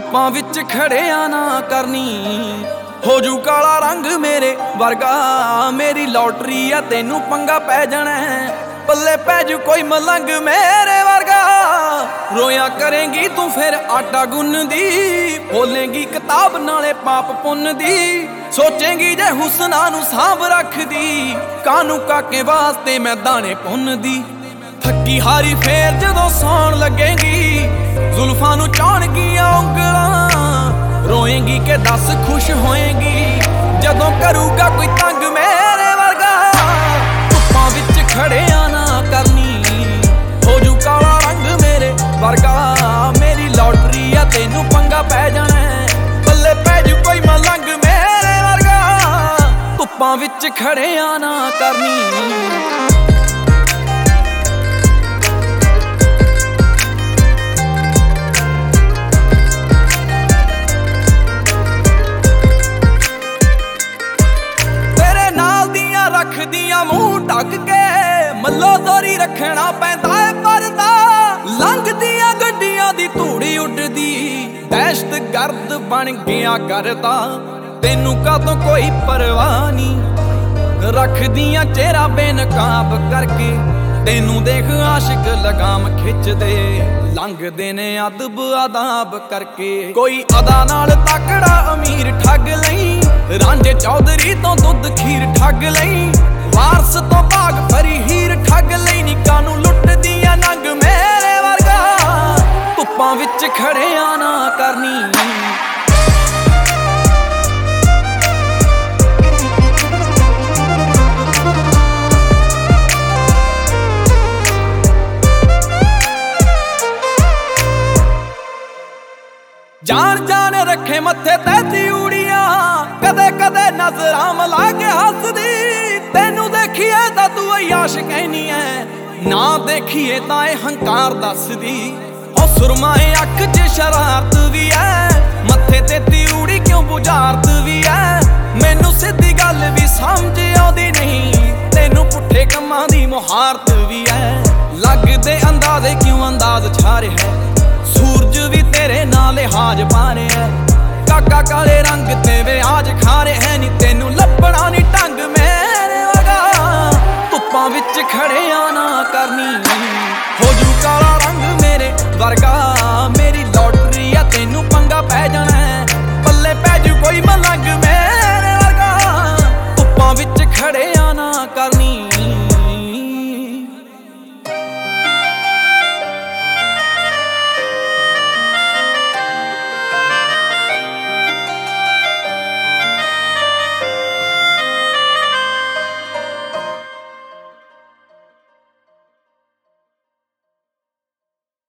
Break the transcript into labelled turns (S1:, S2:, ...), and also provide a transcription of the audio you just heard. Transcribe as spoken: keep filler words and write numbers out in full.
S1: ਧੁੱਪਾਂ ਵਿੱਚ ਖੜਿਆ ਨਾ ਕਰਨੀ, ਹੋ ਜੂ ਕਾਲਾ ਰੰਗ ਮੇਰੇ ਵਰਗਾ। ਮੇਰੀ ਲੋਟਰੀ ਆ ਤੈਨੂੰ ਪੰਗਾ ਪੈ ਜਾਣਾ, ਪੱਲੇ ਪੈ ਜੂ ਕੋਈ ਮਲੰਗ ਮੇਰੇ ਵਰਗਾ। ਰੋਇਆ ਕਰੇਂਗੀ ਤੂੰ ਫਿਰ ਆਟਾ ਗੁੰਨਦੀ, ਬੋਲੇਂਗੀ ਕਿਤਾਬ ਨਾਲੇ ਪਾਪ ਪੁੰਨ ਦੀ। ਸੋਚੇਂਗੀ ਜੇ ਹੁਸਨਾ ਨੂੰ ਸਾਂਭ ਰੱਖਦੀ, ਕਾਨੂੰ ਕਾਕੇ ਵਾਸਤੇ ਮੈਂ ਦਾਣੇ ਪੁੰਨਦੀ। ਥੱਕੀ ਹਾਰੀ ਫੇਰ ਜਦੋਂ ਸੌਣ ਲੱਗੇਗੀ, ਜ਼ੁਲਫਾਂ ਨੂੰ ਚਾਹਣਗੀਆਂ ਉਂਗਲਾਂ। ਰੋਏਂਗੀ ਕਿ ਦੱਸ ਖੁਸ਼ ਹੋਏਂਗੀ ਜਦੋਂ ਕਰੂਗਾ ਕੋਈ ਤੰਗ ਮੇਰੇ ਵਰਗਾ। ਧੁੱਪਾਂ ਵਿੱਚ ਖੜਿਆ ਨਾ ਕਰਨੀ, ਹੋ ਜੂ ਕਾਲਾ ਰੰਗ ਮੇਰੇ ਵਰਗਾ। ਮੇਰੀ ਲੋਟਰੀ ਆ ਤੈਨੂੰ ਪੰਗਾ ਪੈ ਜਾਣਾ, ਪੱਲੇ ਪੈ ਜੂ ਕੋਈ ਮਲੰਗ ਮੇਰੇ ਵਰਗਾ। ਧੁੱਪਾਂ ਵਿੱਚ ਖੜਿਆ ਨਾ ਕਰਨੀ। ਰੱਖਦੀਆਂ ਮੂੰਹ ਢੱਕ ਕੇ, ਮੱਲੋ ਦੋਰੀ ਰੱਖਣਾ ਪੈਂਦਾ ਏ ਪਰਦਾ। ਲੰਘਦੀਆਂ ਗੱਡੀਆਂ ਦੀ ਧੂੜੀ ਉੱਡਦੀ, ਦਹਿਸ਼ਤ ਗਰਦ ਬਣ ਗਿਆ ਕਰਦਾ। ਤੈਨੂੰ ਕਾਹਤੋਂ ਕੋਈ ਪਰਵਾਹ ਨਹੀਂ, ਰੱਖਦੀਆਂ ਚਿਹਰਾ ਬੇਨਕਾਬ ਕਰਕੇ। ਤੈਨੂੰ ਦੇਖ ਆਸ਼ਿਕ ਲਗਾਮ ਖਿੱਚਦੇ, ਲੰਘਦੇ ਨੇ ਅਦਬ ਆਦਾਬ ਕਰਕੇ। ਕੋਈ ਅਦਾ ਨਾਲ ਤਕੜਾ ਅਮੀਰ ਠੱਗ ਲਈ, ਰਾਂਝੇ ਚੌਧਰੀ ਤੋਂ ਦੁੱਧ ਖੀਰ ਠੱਗ ਲਈ। ਵਾਰਸ ਤੋਂ ਭਾਗ ਭਰੀ ਹੀਰ ਠੱਗ ਲਈ, ਨਿੱਕਾ ਨੂੰ ਲੁੱਟਦੀਆਂ ਨੰਗ ਮੇਰੇ ਵਰਗਾ। ਧੁੱਪਾਂ ਵਿੱਚ ਖੜਿਆ ਨਾ ਕਰਨੀ। ਜਾਣ ਜਾਣ ਰੱਖੇ ਮੱਥੇ ਤੇ ਤਿਊੜੀਆਂ, ਕਦੇ ਕਦੇ ਨਜ਼ਰਾਂ ਮਿਲਾ ਕੇ ਹੱਸਦੀ। ਤੈਨੂੰ ਦੇਖੀਏ ਤਾਂ ਤੂੰ ਅਯਾਸ਼ ਕਹਿਨੀ ਐ, ਨਾ ਦੇਖੀਏ ਤਾਂ ਇਹ ਹੰਕਾਰ ਦੱਸਦੀ। ਉਹ ਸੁਰਮਾਏ ਅੱਖ 'ਚ ਸ਼ਰਾਰਤ ਵੀ ਐ, ਮੱਥੇ ਤੇ ਤਿਊੜੀ ਕਿਉਂ ਬੁਝਾਰਤ ਵੀ ਐ। ਮੈਨੂੰ ਸਿੱਧੀ ਗੱਲ ਵੀ ਸਮਝ ਆਉਂਦੀ ਨਹੀਂ, ਤੈਨੂੰ ਪੁੱਠੇ ਕੰਮਾਂ ਦੀ ਮੁਹਾਰਤ ਵੀ ਐ। ਲੱਗਦੇ ਅੰਦਾਜ਼ੇ ਕਿਉਂ ਅੰਦਾਜ਼ ਛਾ ਰਿਹਾ, ਸੂਰਜ ਵੀ ਤੇਰੇ ਨਾਲ ਲਿਹਾਜ਼ ਪਾ ਰਿਹਾ। ਕਾਕਾ ਕਾਲੇ ਰੰਗ ਤੇ ਵਿਆਜ ਖਾ ਰਿਹਾ ਨੀ, ਤੈਨੂੰ ਲੱਭਣਾ ਨੀ ਢੰਗ ਮੇਰੇ ਵਰਗਾ। ਧੁੱਪਾਂ ਵਿੱਚ ਖੜਿਆ ਨਾ ਕਰਨੀ, ਹੋ ਜੂ ਕਾਲਾ ਰੰਗ ਮੇਰੇ ਵਰਗਾ।